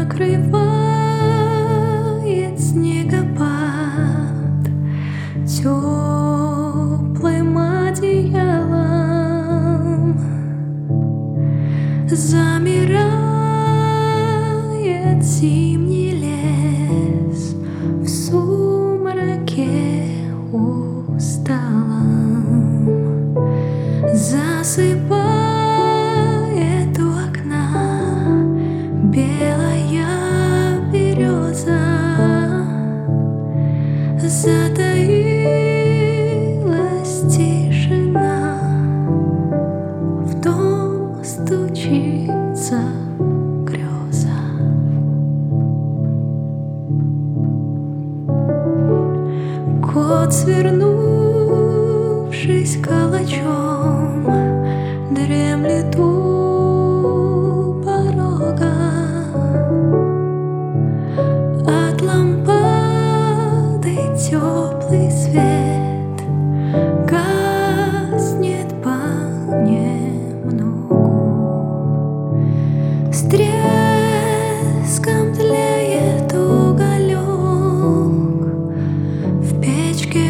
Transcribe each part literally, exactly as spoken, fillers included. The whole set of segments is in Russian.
накрывает снегопад теплым одеялом, замирает зимний лес в сумраке усталом, засыпает у окна белая береза, затаилась тишина, в дом стучится греза. Кот, свернувшись калачом, дремлет у порога. От лампады теплый свет гаснет понемногу. С треском тлеет уголек в печке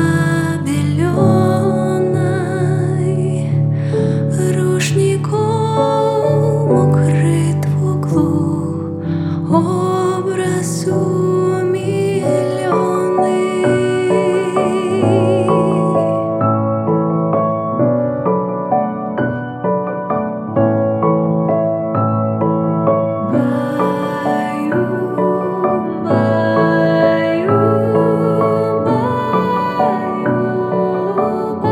побеленной, рушником укрыт в углу образ умиленный. Баю, баю, баю,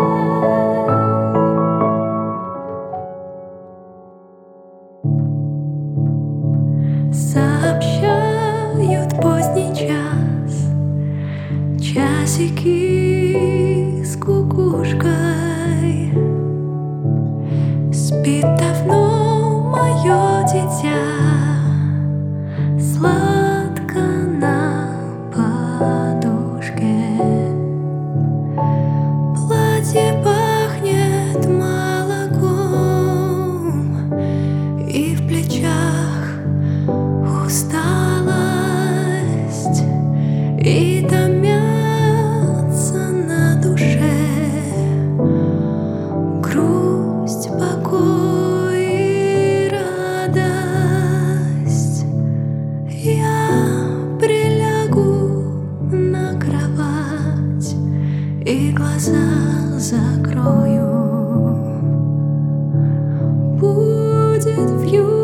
баю. Сообщают поздний час, часики с кукушкой. Спит давно мое дитя, сладко на подушке. Платье пахнет молоком, и в плечах усталость, и томятся на душе грусть, покой и радость. Я прилягу на кровать и глаза закрою. Будет вьюг